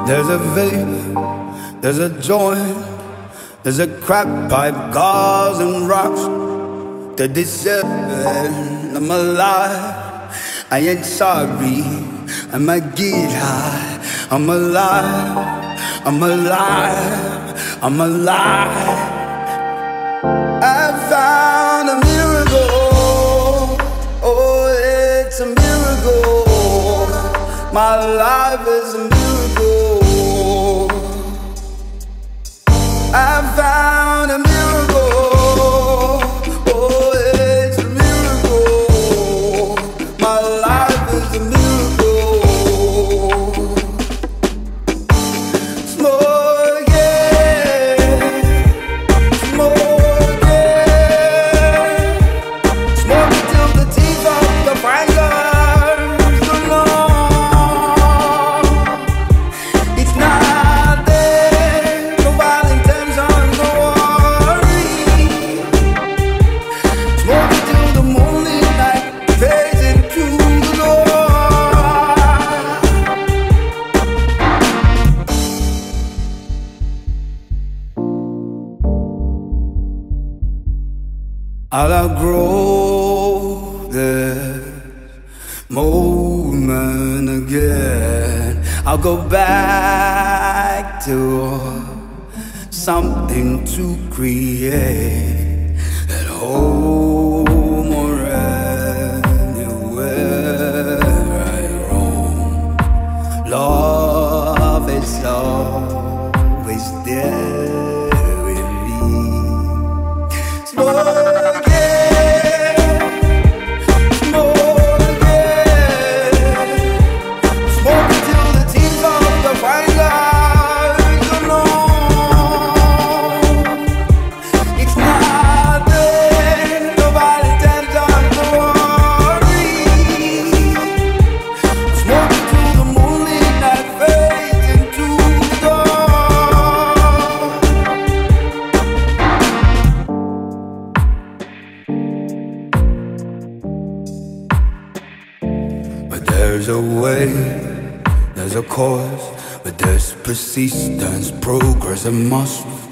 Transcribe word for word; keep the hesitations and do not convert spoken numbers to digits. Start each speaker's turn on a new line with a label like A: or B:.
A: There's a vape, there's a joint, there's a crack pipe, gauze and rocks. thirty-seven, I'm alive, I ain't sorry, I might get high. I'm alive, I'm alive, I'm alive. I found a miracle, oh it's a miracle. My life is a miracle. I found a miracle, oh it's a miracle. My life is a miracle. Smoke it, smoke it, smoke it till the teeth of the fingers are long. It's not there, no violent tensions, no worry. Smoke it till the morning light fades into the dark. I'll outgrow this moment again. I'll go back to something to create at home or anywhere I roam. Love is always there with me. Smoke it, smoke it, smoke it till the teeth of the fingers are long. It's not there, nobody tends on to worry. Smoke it till the moonlit night fades into the dark. But there's a way, there's a course, but there's persistence, progress, and muscle.